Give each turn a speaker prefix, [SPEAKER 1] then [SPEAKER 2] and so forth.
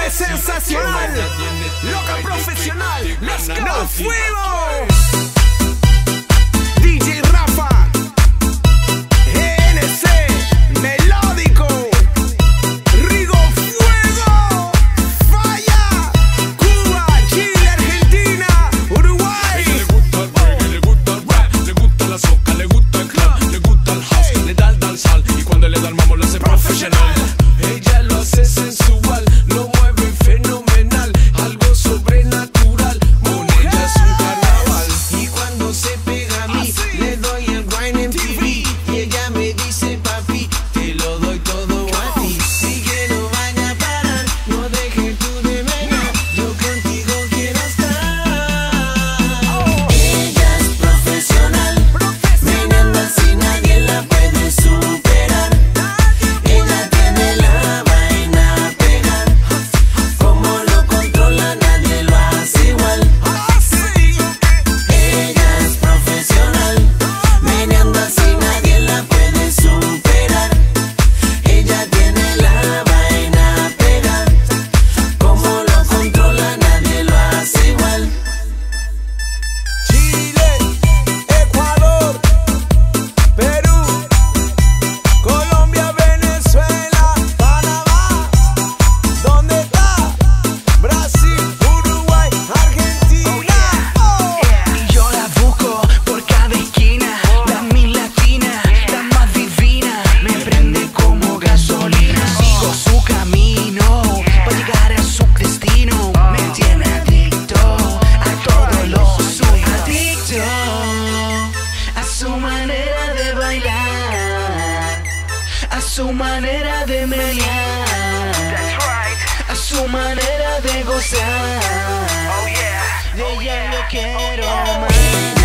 [SPEAKER 1] ¡Qué sensacional! ¡Loca profesional! ¡Let's go! ¡Nos fuimos! DJ Rafa, GNC, Melódico, Rigo Fuego, Falla, Cuba, Chile, Argentina, Uruguay.
[SPEAKER 2] Le gusta el reggae, le gusta el rap, le gusta la soca, le gusta el club, le gusta el house, le da el danzal y cuando le da el mambo lo hace profesional. Ella lo hace sensual, lo mueve fenomenal, algo sobrenatural. Con ella es un carnaval. Y cuando se pega a mí, le doy el grind en TV y ella me dice papi, te lo doy todo a ti. Si que no vaya a parar, no dejes tú de menos, yo contigo quiero estar.
[SPEAKER 3] Ella es profesional, meneando así nadie la puede superar. Ella tiene la vaina pega, como lo controla nadie lo hace igual. Ella es profesional, meneando así nadie la puede superar. Ella tiene la vaina pega, como lo controla nadie lo hace igual.
[SPEAKER 1] Chile, Ecuador, Perú, Colombia, Venezuela, Panamá. ¿Dónde está? Brasil, Uruguay, Argentina. Oh.
[SPEAKER 4] Y yo la busco por cada esquina, la mi latina, la más divina, me prende como gasolina. Sigo su camino para llegar a su destino, me tiene adicto a todo lo suyo. Adicto a su manera de bailar, a su manera de menear, a su manera de gozar. De ella yo quiero más.